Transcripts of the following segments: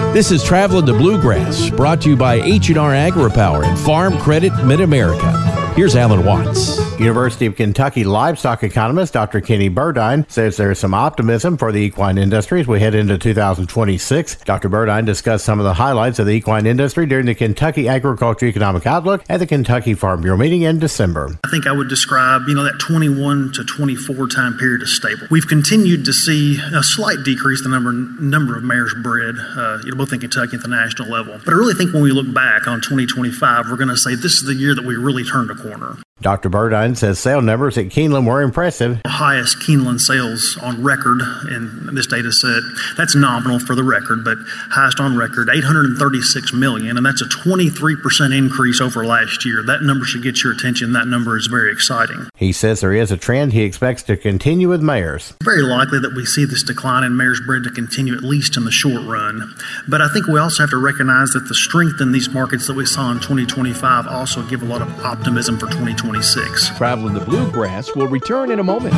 This is Traveling the Bluegrass, brought to you by H&R AgriPower and Farm Credit Mid-America. Here's Alan Watts. University of Kentucky livestock economist Dr. Kenny Burdine says there is some optimism for the equine industry as we head into 2026. Dr. Burdine discussed some of the highlights of the equine industry during the Kentucky Agriculture Economic Outlook at the Kentucky Farm Bureau meeting in December. I think I would describe, that 21 to 24 time period as stable. We've continued to see a slight decrease in the number of mares bred, both in Kentucky and at the national level. But I really think when we look back on 2025, we're going to say this is the year that we really turned a corner. Dr. Burdine says sale numbers at Keeneland were impressive. The highest Keeneland sales on record in this data set. That's nominal for the record, but highest on record, $836 million, and that's a 23% increase over last year. That number should get your attention. That number is very exciting. He says there is a trend he expects to continue with mares. Very likely that we see this decline in mares bred to continue at least in the short run. But I think we also have to recognize that the strength in these markets that we saw in 2025 also give a lot of optimism for 2026. Traveling the Bluegrass will return in a moment.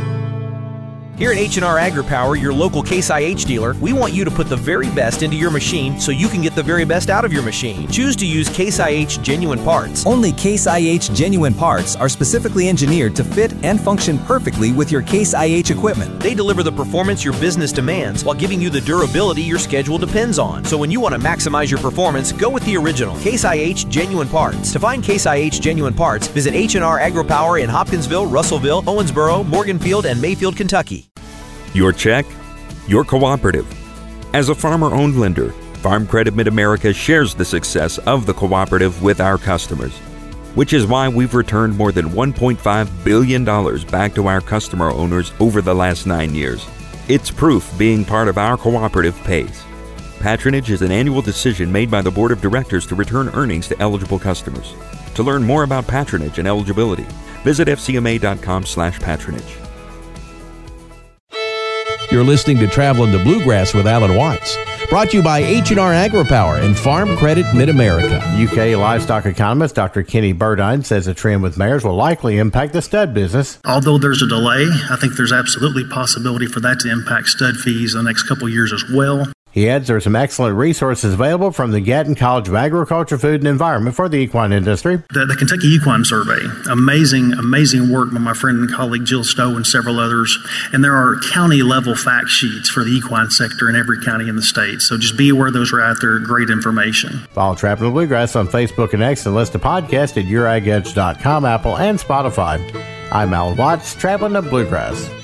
Here at H&R AgriPower, your local Case IH dealer, we want you to put the very best into your machine so you can get the very best out of your machine. Choose to use Case IH genuine parts. Only Case IH genuine parts are specifically engineered to fit and function perfectly with your Case IH equipment. They deliver the performance your business demands while giving you the durability your schedule depends on. So when you want to maximize your performance, go with the original Case IH genuine parts. To find Case IH genuine parts, visit H&R AgriPower in Hopkinsville, Russellville, Owensboro, Morganfield, and Mayfield, Kentucky. Your check, your cooperative. As a farmer-owned lender, Farm Credit Mid-America shares the success of the cooperative with our customers, which is why we've returned more than $1.5 billion back to our customer owners over the last 9 years. It's proof being part of our cooperative pays. Patronage is an annual decision made by the Board of Directors to return earnings to eligible customers. To learn more about patronage and eligibility, visit fcma.com/patronage. You're listening to Traveling the Bluegrass with Alan Watts, brought to you by H&R AgriPower and Farm Credit Mid-America. UK livestock economist Dr. Kenny Burdine says the trend with mares will likely impact the stud business. Although there's a delay, I think there's absolutely possibility for that to impact stud fees in the next couple of years as well. He adds there are some excellent resources available from the Gatton College of Agriculture, Food, and Environment for the equine industry. The Kentucky Equine Survey, amazing work by my friend and colleague Jill Stowe and several others. And there are county-level fact sheets for the equine sector in every county in the state. So just be aware those are out there. Great information. Follow Traveling the Bluegrass on Facebook and X and listen to podcasts at youragedge.com, Apple, and Spotify. I'm Alan Watts, Traveling the Bluegrass.